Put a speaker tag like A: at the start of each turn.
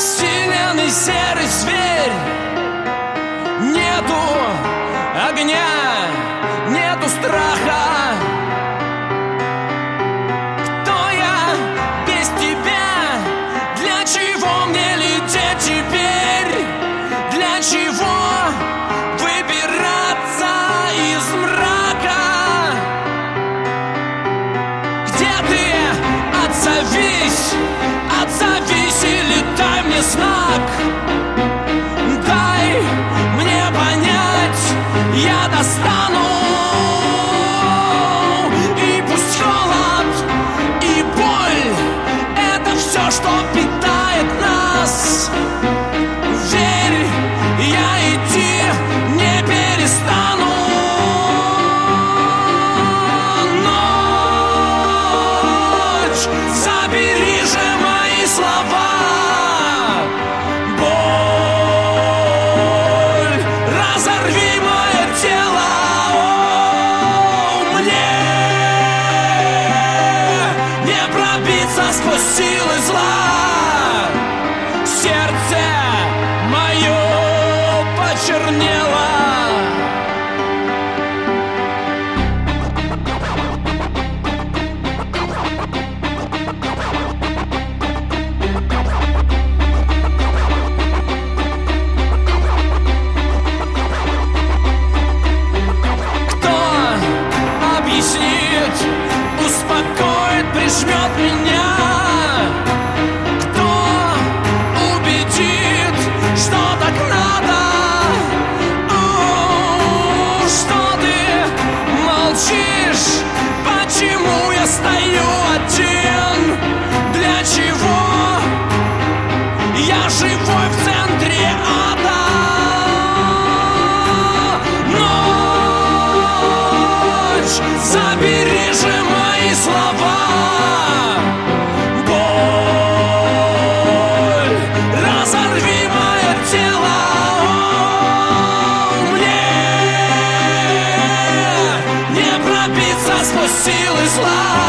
A: обессиленный серый зверь. Нету огня, нету страха. Кто я без тебя? Для чего мне лететь теперь? Для чего выбираться из мрака? Где ты? Отзовись, отзовись и летай мне знак. Дай мне понять, я достану. И пусть холод и боль — это все, что питает нас. Верь, я идти не перестану. Ночь, забери же мои слова. Боль, разорви мое тело. Мне не пробиться сквозь силы зла. Сердце мое почернело. Кто объяснит, успокоит, прижмет меня? Кто убедит, что так надо? Что ты молчишь? Почему я стою один? Для чего я живой в центре ада? Ночь, забери же мои слова. Боль, разорви мое тело. Мне не пробиться сквозь силы зла.